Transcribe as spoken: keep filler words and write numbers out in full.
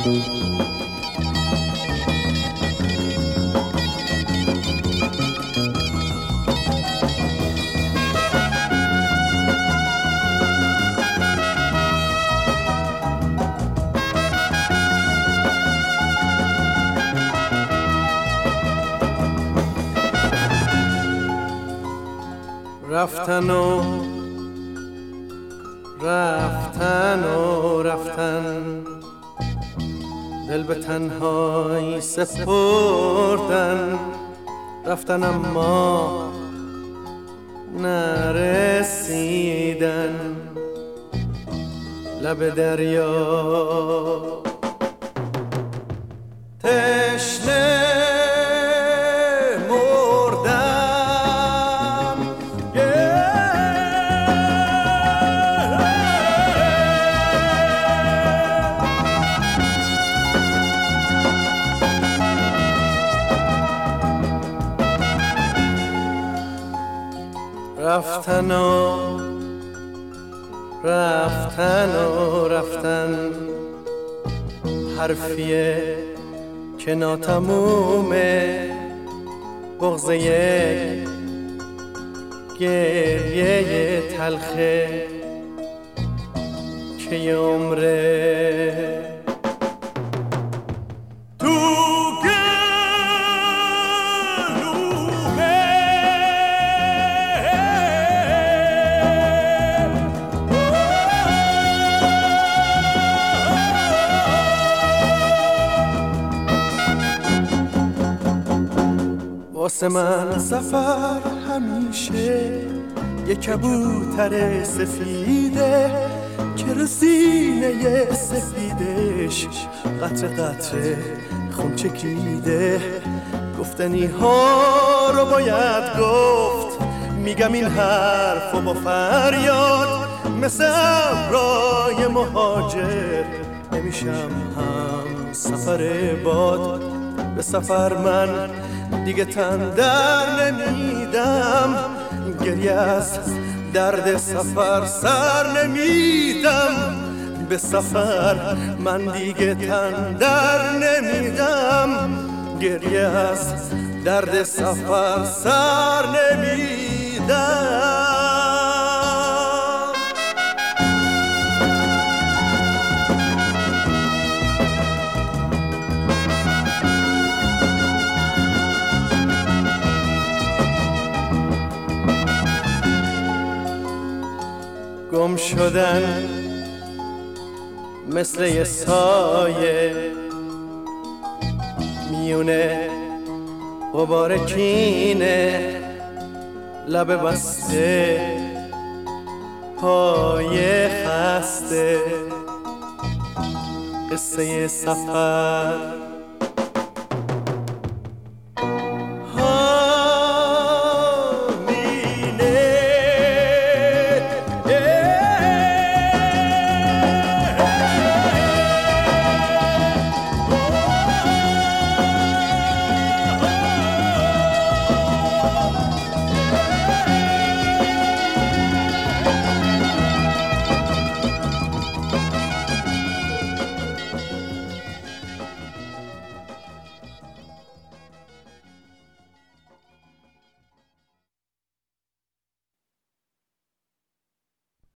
رفتن و رفتن و رفتن، دل به تنهایی سپردن. رفتن اما نرسیدن، لب دریا تشنه رفتن و رفتن و رفتن، حرفیه که ناتمومه، بغض یک گریه تلخه که یه عمره واسه من سفر همیشه یه کبوتر سفیده که رو سینه سفیدش قطره قطره خون چکیده. گفتنی ها رو باید گفت، میگم این حرف و با فریاد، مثل ابرای مهاجر نمیشم هم سفر باد. به سفر من دیگه تن در نمیدم، گریه از درد سفر سر نمیدم. به سفر من دیگه تن در نمیدم، گریه از درد سفر سر نمیدم. گم شدن مثل یه سایه میونه غبار کینه، لب بسته پای خسته، قصه سفر